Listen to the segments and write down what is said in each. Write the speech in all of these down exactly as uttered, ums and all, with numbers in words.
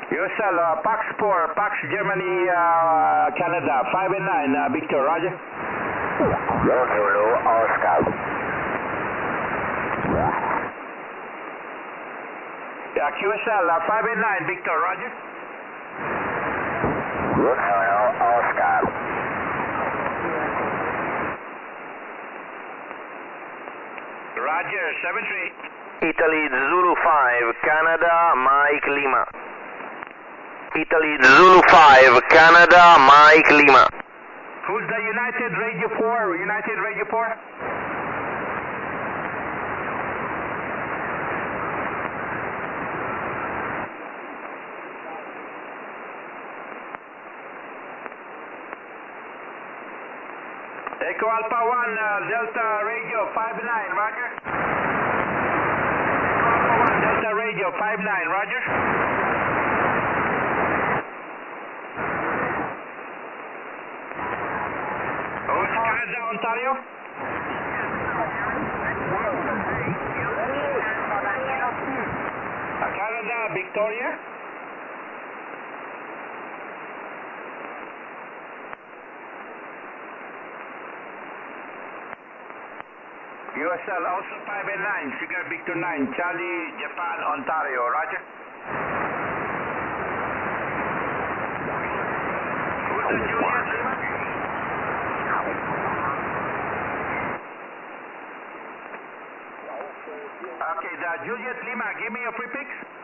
U S L, uh, Pax four, Pax Germany, uh, Canada, five and nine, uh, Victor, roger. Zulu, Oscar. Yeah, Q S L, uh, five and nine, Victor, roger. Zulu, Oscar. Roger, seven three. Italy Zulu five, Canada, Mike Lima. Italy Zulu five, Canada, Mike Lima. Who's the United Radio four? United Radio four? Echo Alpha one, uh, Delta Radio five nine, roger. Alpha one, Delta Radio five nine, roger. Who's Canada, Ontario? Uh, Canada, Victoria? U S L, also five and nine, Sugar Victor nine, Charlie, Japan, Ontario, roger. Who's the Juliet Lima? Okay, the Juliet Lima, give me your prefix.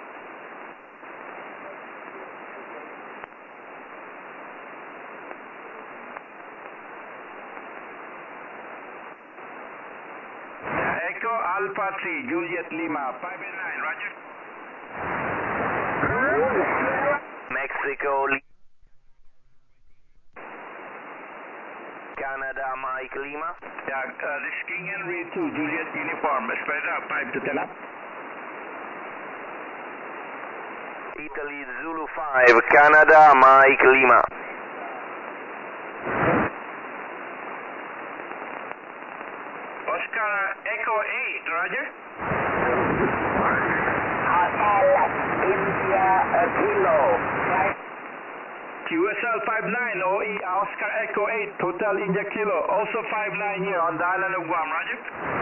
Echo Alpha three, Juliet Lima, five and nine, roger. Mexico, Canada, Mike Lima. Yeah, uh, this is King Henry two, Juliet Uniform, spread out, five to ten up. Italy Zulu five, Canada, Mike Lima. Oscar Echo eight, roger. Hotel India Kilo. Q S L five nine, O E Oscar Echo eight, Hotel India Kilo, also five nine here on the island of Guam, roger.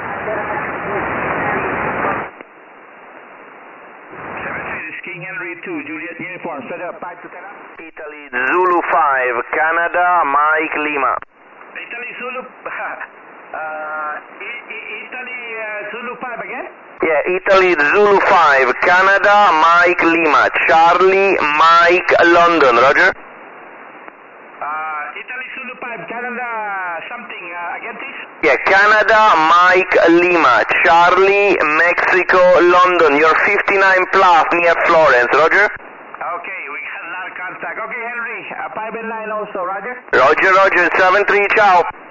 seven three, this is King Henry two, Juliet Uniform, set up, five to ten up. Italy Zulu five, Canada, Mike Lima. Italy Zulu, uh, I- I- Italy uh, Zulu five again? Yeah, Italy Zulu five, Canada, Mike Lima. Charlie, Mike, London, roger. Uh, Italy Zulu five, Canada something, uh, again please? Yeah, Canada, Mike, Lima. Charlie, Mexico, London. You're fifty-nine plus near Florence, roger. Okay, we got a lot of contact. Okay, Henry, uh, five and nine also, roger? Roger, roger, seven three, ciao.